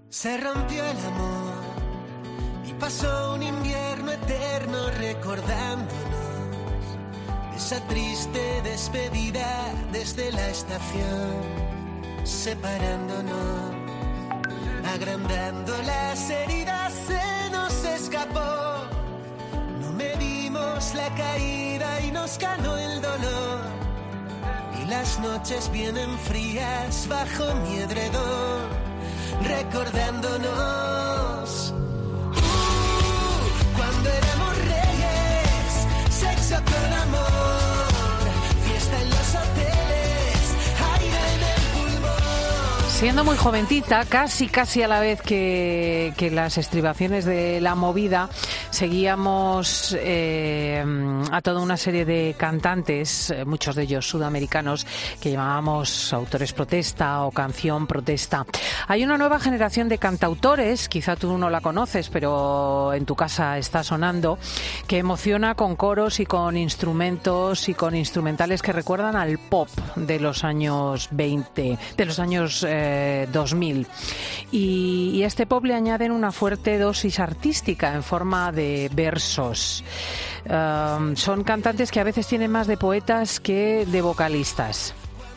Se rompió el amor y pasó un invierno eterno recordándonos esa triste despedida desde la estación, separándonos, agrandando las heridas, se nos escapó. No medimos la caída y nos ganó el dolor. Y las noches vienen frías bajo mi edredón, recordándonos cuando éramos reyes, sexo con amor, fiesta en los hoteles, aire en el pulmón. Siendo muy jovencita, casi a la vez que las estribaciones de la movida, seguíamos a toda una serie de cantantes, muchos de ellos sudamericanos, que llamábamos autores protesta o canción protesta. Hay una nueva generación de cantautores, quizá tú no la conoces, pero en tu casa está sonando, que emociona con coros y con instrumentos y con instrumentales que recuerdan al pop de los años 20, de los años 2000. Y a este pop le añaden una fuerte dosis artística en forma de versos. Son cantantes que a veces tienen más de poetas que de vocalistas.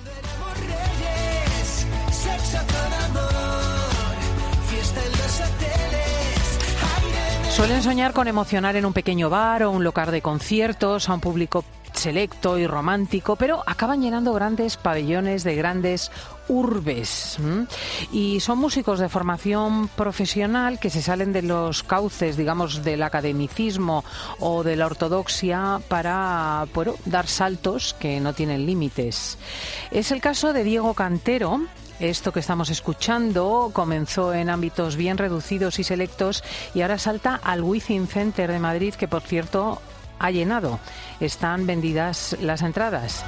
Suelen soñar con emocionar en un pequeño bar o un local de conciertos a un público selecto y romántico, pero acaban llenando grandes pabellones de grandes urbes. Y son músicos de formación profesional que se salen de los cauces, digamos, del academicismo o de la ortodoxia para, bueno, dar saltos que no tienen límites. Es el caso de Diego Cantero. Esto que estamos escuchando comenzó en ámbitos bien reducidos y selectos y ahora salta al Wizzing Center de Madrid, que por cierto ha llenado. Están vendidas las entradas.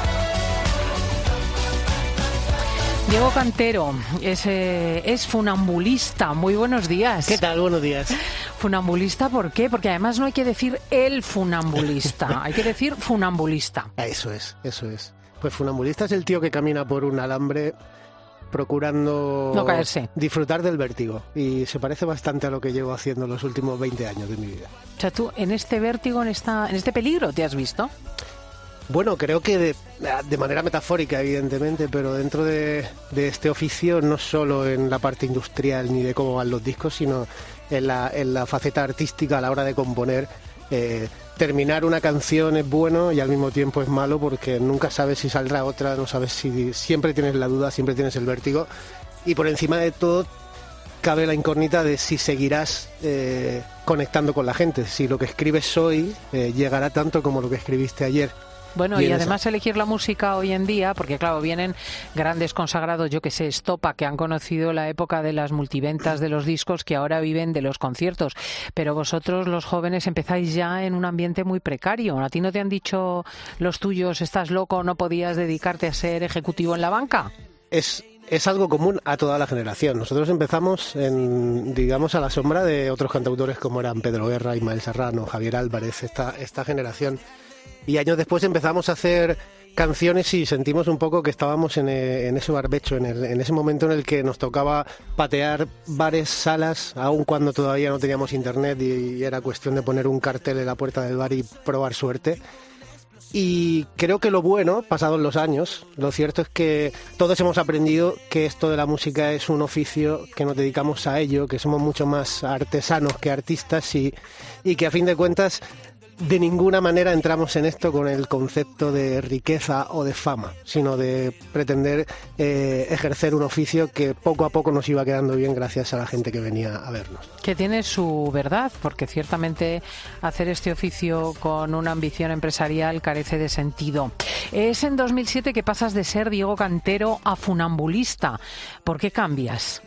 Diego Cantero es funambulista. Muy buenos días. ¿Qué tal? Buenos días. ¿Funambulista por qué? Porque además no hay que decir el funambulista, hay que decir funambulista. Eso es. Pues funambulista es el tío que camina por un alambre procurando no caerse, disfrutar del vértigo, y se parece bastante a lo que llevo haciendo los últimos 20 años de mi vida. O sea, tú en este vértigo, en este peligro, ¿te has visto? Bueno, creo que de manera metafórica, evidentemente, pero dentro de este oficio, no solo en la parte industrial ni de cómo van los discos, sino en la faceta artística a la hora de componer. Terminar una canción es bueno y al mismo tiempo es malo, porque nunca sabes si saldrá otra, no sabes si... Siempre tienes la duda, siempre tienes el vértigo, y por encima de todo cabe la incógnita de si seguirás conectando con la gente, si lo que escribes hoy llegará tanto como lo que escribiste ayer. Bueno, y además elegir la música hoy en día, porque claro, vienen grandes consagrados, yo que sé, Estopa, que han conocido la época de las multiventas de los discos, que ahora viven de los conciertos. Pero vosotros, los jóvenes, empezáis ya en un ambiente muy precario. ¿A ti no te han dicho los tuyos, estás loco, no podías dedicarte a ser ejecutivo en la banca? Es algo común a toda la generación. Nosotros empezamos digamos, a la sombra de otros cantautores como eran Pedro Guerra, Ismael Serrano, Javier Álvarez, esta generación. Y años después empezamos a hacer canciones y sentimos un poco que estábamos en ese barbecho, en ese momento en el que nos tocaba patear bares, salas, aun cuando todavía no teníamos internet y era cuestión de poner un cartel en la puerta del bar y probar suerte. Y creo que lo bueno, pasados los años, lo cierto es que todos hemos aprendido que esto de la música es un oficio, que nos dedicamos a ello, que somos mucho más artesanos que artistas y que a fin de cuentas de ninguna manera entramos en esto con el concepto de riqueza o de fama, sino de pretender ejercer un oficio que poco a poco nos iba quedando bien gracias a la gente que venía a vernos. Que tiene su verdad, porque ciertamente hacer este oficio con una ambición empresarial carece de sentido. Es en 2007 que pasas de ser Diego Cantero a funambulista. ¿Por qué cambias?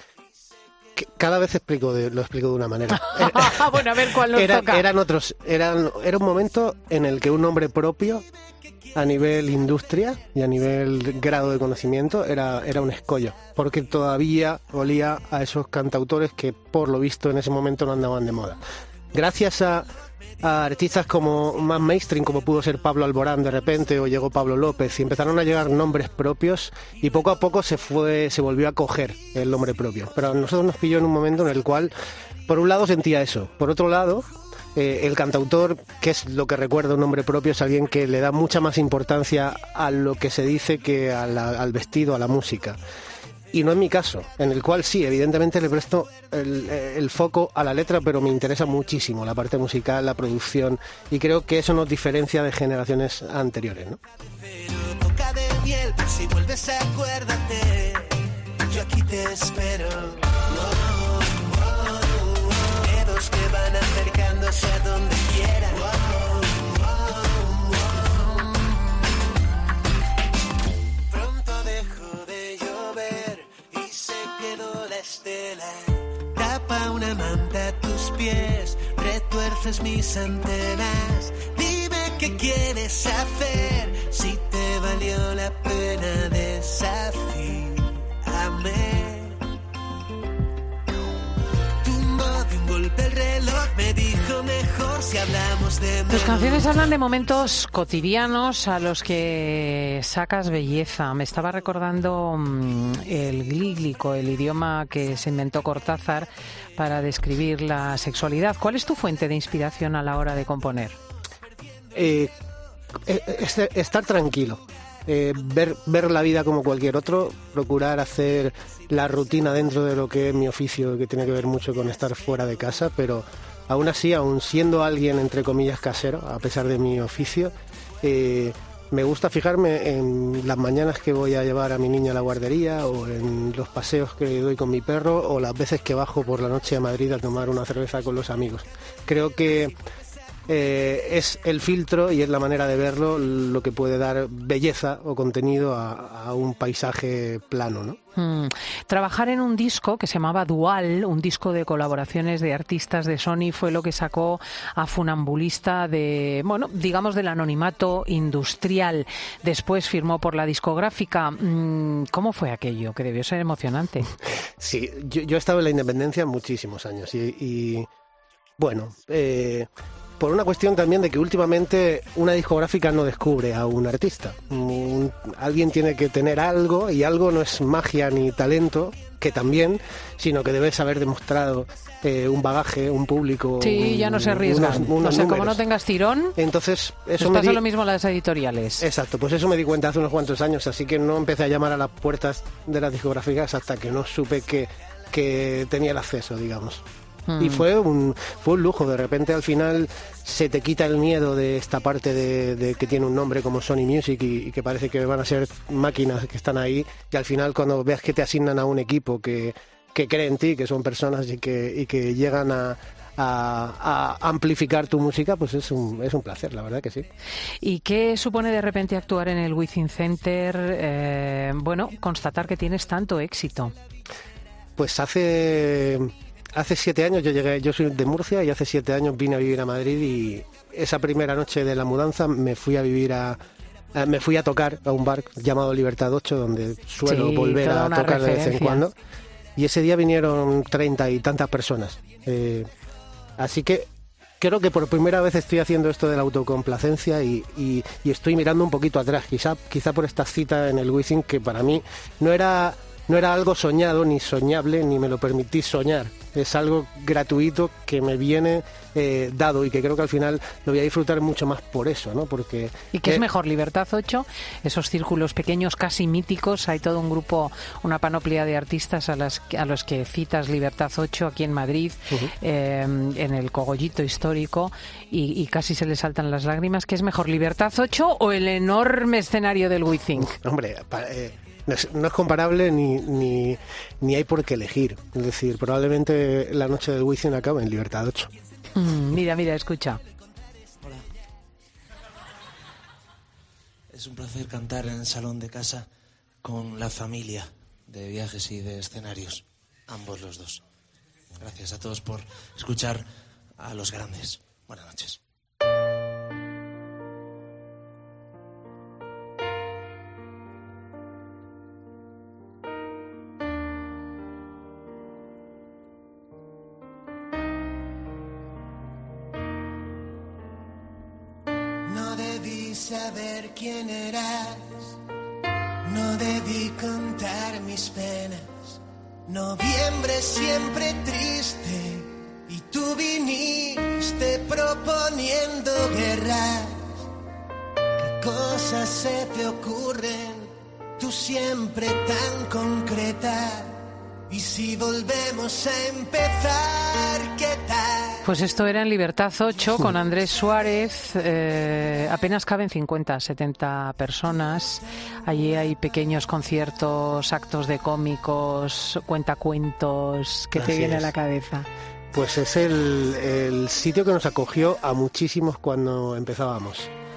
Cada vez lo explico de una manera. Bueno, a ver cuál nos toca. Era un momento en el que un nombre propio a nivel industria y a nivel grado de conocimiento era un escollo, porque todavía olía a esos cantautores que por lo visto en ese momento no andaban de moda. gracias a artistas como más mainstream, como pudo ser Pablo Alborán de repente, o llegó Pablo López, y empezaron a llegar nombres propios, y poco a poco se volvió a coger el nombre propio. Pero a nosotros nos pilló en un momento en el cual, por un lado sentía eso, por otro lado, el cantautor, que es lo que recuerda un nombre propio, es alguien que le da mucha más importancia a lo que se dice que al vestido, a la música. Y no es mi caso, en el cual sí, evidentemente le presto el foco a la letra, pero me interesa muchísimo la parte musical, la producción, y creo que eso nos diferencia de generaciones anteriores, ¿no? Pero boca de miel, por si vuelves, acuérdate, yo aquí te espero. Dedos que van acercándose a donde quieran. Pronto dejó de llover y se quedó la estela. Tapa una manta a tus pies, retuerces mis antenas. Dime qué quieres hacer, si te valió la pena desafiarme. Tumbó de un golpe el reloj, me dijo mejor si hablamos de Tus canciones hablan de momentos cotidianos a los que sacas belleza. Me estaba recordando el glíglico, el idioma que se inventó Cortázar para describir la sexualidad. ¿Cuál es tu fuente de inspiración a la hora de componer? Estar tranquilo, ver la vida como cualquier otro, procurar hacer la rutina dentro de lo que es mi oficio, que tiene que ver mucho con estar fuera de casa, pero aún así, aún siendo alguien entre comillas casero, a pesar de mi oficio, me gusta fijarme en las mañanas que voy a llevar a mi niña a la guardería, o en los paseos que doy con mi perro, o las veces que bajo por la noche a Madrid a tomar una cerveza con los amigos. Creo que es el filtro y es la manera de verlo lo que puede dar belleza o contenido a un paisaje plano, ¿no? Trabajar en un disco que se llamaba Dual, un disco de colaboraciones de artistas de Sony, fue lo que sacó a Funambulista de, bueno, digamos, del anonimato industrial. Después firmó por la discográfica. ¿Cómo fue aquello? Que debió ser emocionante. Sí, yo he estado en la independencia muchísimos años y bueno, por una cuestión también de que últimamente una discográfica no descubre a un artista. Alguien tiene que tener algo, y algo no es magia ni talento, que también, sino que debes haber demostrado un bagaje, un público. Sí, ya no se arriesgan. Unos como números. no tengas tirón, entonces eso les pasa lo mismo a las editoriales. Exacto, pues eso me di cuenta hace unos cuantos años, así que no empecé a llamar a las puertas de las discográficas hasta que no supe que tenía el acceso, digamos. Y fue un lujo. De repente al final se te quita el miedo de esta parte de que tiene un nombre como Sony Music y que parece que van a ser máquinas que están ahí, y al final cuando veas que te asignan a un equipo que cree en ti, que son personas y que llegan a amplificar tu música, pues es un placer, la verdad que sí. ¿Y qué supone de repente actuar en el Within Center? Constatar que tienes tanto éxito. Pues hace 7 años yo soy de Murcia, y hace 7 años vine a vivir a Madrid, y esa primera noche de la mudanza me fui a tocar a un bar llamado Libertad 8, donde suelo volver a tocar de vez en cuando, y ese día vinieron 30 y tantas personas. Así que creo que por primera vez estoy haciendo esto de la autocomplacencia y estoy mirando un poquito atrás, quizá por esta cita en el Wizzing, que para mí no era algo soñado ni soñable, ni me lo permití soñar. Es algo gratuito que me viene dado, y que creo que al final lo voy a disfrutar mucho más por eso, ¿no? Porque ¿y qué es mejor, Libertad 8? Esos círculos pequeños casi míticos, hay todo un grupo, una panoplia de artistas a los que citas Libertad 8 aquí en Madrid, en el cogollito histórico, y casi se le saltan las lágrimas. ¿Qué es mejor, Libertad 8 o el enorme escenario del WeThink? Hombre, no es comparable ni hay por qué elegir. Es decir, probablemente la noche del Wizzing acabe en Libertad 8. Mira, escucha. Hola. Es un placer cantar en el salón de casa con la familia de Viajes y de Escenarios, ambos los dos. Gracias a todos por escuchar a los grandes. Buenas noches. saber quién eras. No debí contar mis penas. Noviembre siempre triste y tú viniste proponiendo guerra. ¿Qué cosas se te ocurren? Tú siempre tan concreta. Y si volvemos a empezar, ¿qué tal? Pues esto era En Libertad 8 con Andrés Suárez. Apenas caben 50, 70 personas. Allí hay pequeños conciertos, actos de cómicos, cuentacuentos. ¿Qué te viene a la cabeza? Pues es el sitio que nos acogió a muchísimos cuando empezábamos.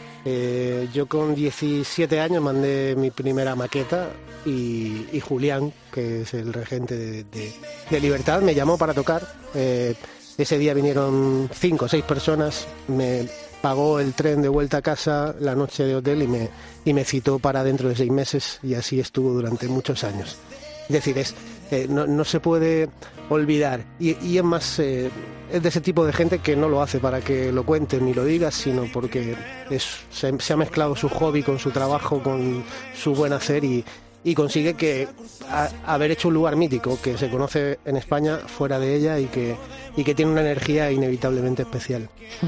Yo con 17 años mandé mi primera maqueta y Julián, que es el regente de Libertad, me llamó para tocar. Ese día vinieron 5 o 6 personas, me pagó el tren de vuelta a casa, la noche de hotel y me citó para dentro de 6 meses y así estuvo durante muchos años. Es decir, no se puede olvidar y es más... es de ese tipo de gente que no lo hace para que lo cuentes ni lo digas, sino porque se ha mezclado su hobby con su trabajo, con su buen hacer y consigue haber hecho un lugar mítico que se conoce en España fuera de ella y que tiene una energía inevitablemente especial.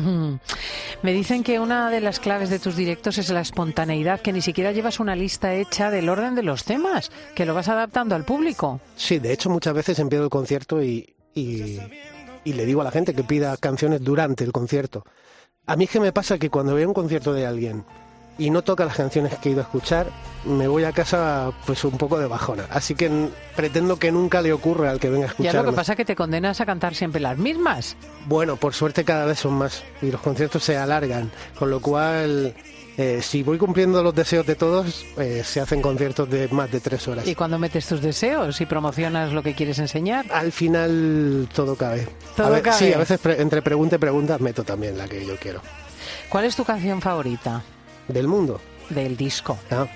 Me dicen que una de las claves de tus directos es la espontaneidad, que ni siquiera llevas una lista hecha del orden de los temas, que lo vas adaptando al público. Sí, de hecho muchas veces empiezo el concierto y le digo a la gente que pida canciones durante el concierto. A mí es que me pasa que cuando veo un concierto de alguien y no toca las canciones que he ido a escuchar, me voy a casa pues un poco de bajona. Así que pretendo que nunca le ocurra al que venga a escucharme. Ya, lo que pasa es que te condenas a cantar siempre las mismas. Bueno, por suerte cada vez son más y los conciertos se alargan, con lo cual... si voy cumpliendo los deseos de todos, se hacen conciertos de más de 3 horas. ¿Y cuándo metes tus deseos y promocionas lo que quieres enseñar? Al final todo cabe. Cabe. Sí, a veces entre pregunta y pregunta meto también la que yo quiero. ¿Cuál es tu canción favorita? ¿Del mundo? Del disco. Ah.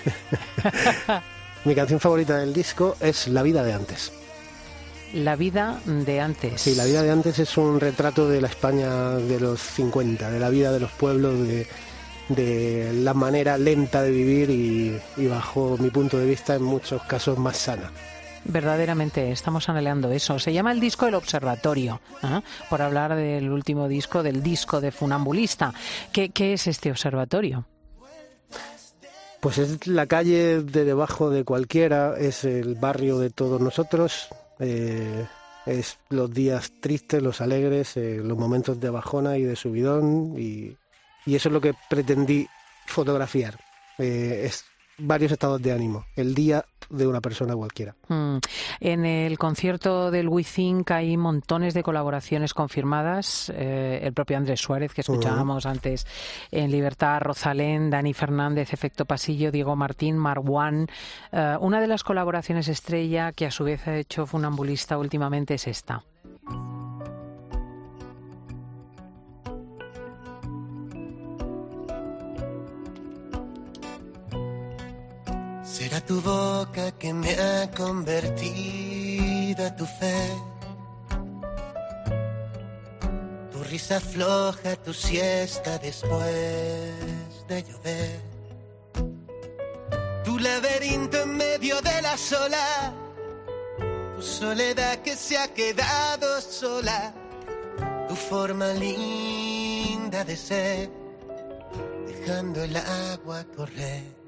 Mi canción favorita del disco es La vida de antes. La vida de antes. Sí, La vida de antes es un retrato de la España de los 50, de la vida de los pueblos, de la manera lenta de vivir y bajo mi punto de vista en muchos casos más sana. Verdaderamente estamos anhelando eso. Se llama el disco El Observatorio, por hablar del último disco, del disco de Funambulista. ¿Qué es este observatorio? Pues es la calle de debajo de cualquiera, es el barrio de todos nosotros, es los días tristes, los alegres, los momentos de bajona y de subidón y eso es lo que pretendí fotografiar. Es varios estados de ánimo, el día de una persona cualquiera. En el concierto del We Think hay montones de colaboraciones confirmadas. El propio Andrés Suárez, que escuchábamos antes en Libertad, Rosalén, Dani Fernández, Efecto Pasillo, Diego Martín, Marwan. Una de las colaboraciones estrella que a su vez ha hecho Funambulista últimamente es esta. Será tu boca que me ha convertido a tu fe, tu risa floja, tu siesta después de llover, tu laberinto en medio de la sola, tu soledad que se ha quedado sola, tu forma linda de ser, dejando el agua correr.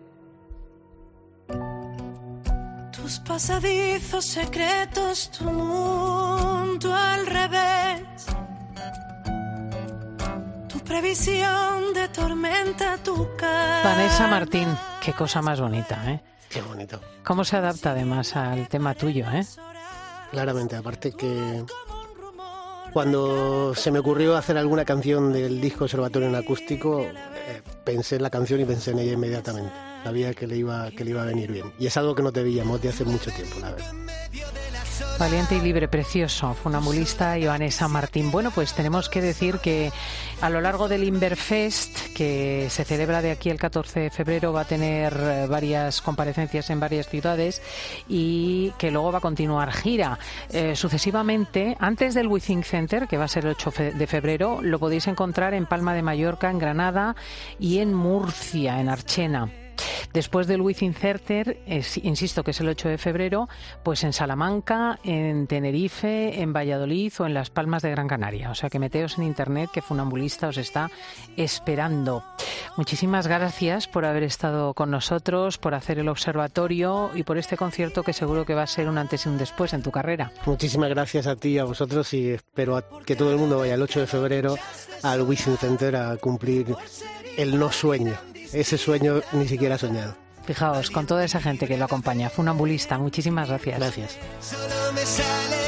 Tus pasadizos secretos, tu mundo al revés, tu previsión de tormenta, tu cara. Vanessa Martín, qué cosa más bonita, ¿eh? Qué bonito. ¿Cómo se adapta además al tema tuyo, eh? Claramente, aparte que cuando se me ocurrió hacer alguna canción del disco Observatorio en acústico, pensé en la canción y pensé en ella inmediatamente. Sabía que le iba a venir bien. Y es algo que no te veíamos de hace mucho tiempo, la verdad. Valiente y libre, precioso, funambulista Joane San Martín. Bueno, pues tenemos que decir que a lo largo del Inverfest, que se celebra de aquí el 14 de febrero, va a tener varias comparecencias en varias ciudades y que luego va a continuar gira. Sucesivamente, antes del WeThink Center, que va a ser el 8 de febrero, lo podéis encontrar en Palma de Mallorca, en Granada y en Murcia, en Archena. Después del WeThink Center, insisto que es el 8 de febrero, pues en Salamanca, en Tenerife, en Valladolid o en Las Palmas de Gran Canaria. O sea que meteos en internet, que Funambulista os está esperando. Muchísimas gracias por haber estado con nosotros, por hacer el observatorio y por este concierto que seguro que va a ser un antes y un después en tu carrera. Muchísimas gracias a ti y a vosotros y espero que todo el mundo vaya el 8 de febrero al WeThink Center a cumplir el no sueño. Ese sueño ni siquiera soñado. Fijaos, con toda esa gente que lo acompaña. Funambulista, muchísimas gracias. Gracias. Solo me sale